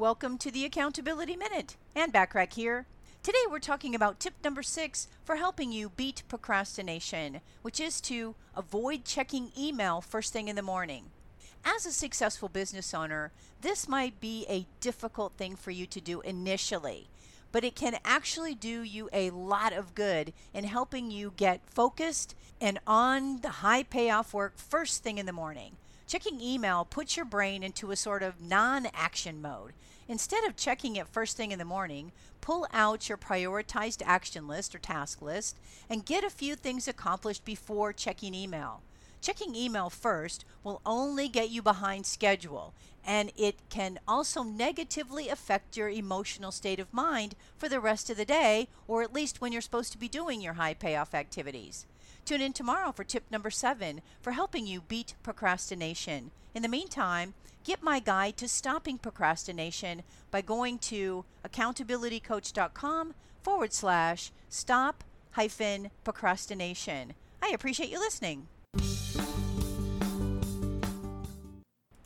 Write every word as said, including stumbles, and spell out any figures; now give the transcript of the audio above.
welcome to the Accountability Minute. Ann Bachrach here. Today we're talking about tip number six for helping you beat procrastination, which is to avoid checking email first thing in the morning. As a successful business owner, this might be a difficult thing for you to do initially, but it can actually do you a lot of good in helping you get focused and on the high payoff work first thing in the morning. Checking email puts your brain into a sort of non-action mode. Instead of checking it first thing in the morning, pull out your prioritized action list or task list and get a few things accomplished before checking email. Checking email first will only get you behind schedule, and it can also negatively affect your emotional state of mind for the rest of the day, or at least when you're supposed to be doing your high payoff activities. Tune in tomorrow for tip number seven for helping you beat procrastination. In the meantime, get my guide to stopping procrastination by going to accountabilitycoach.com forward slash stop hyphen procrastination. I appreciate you listening.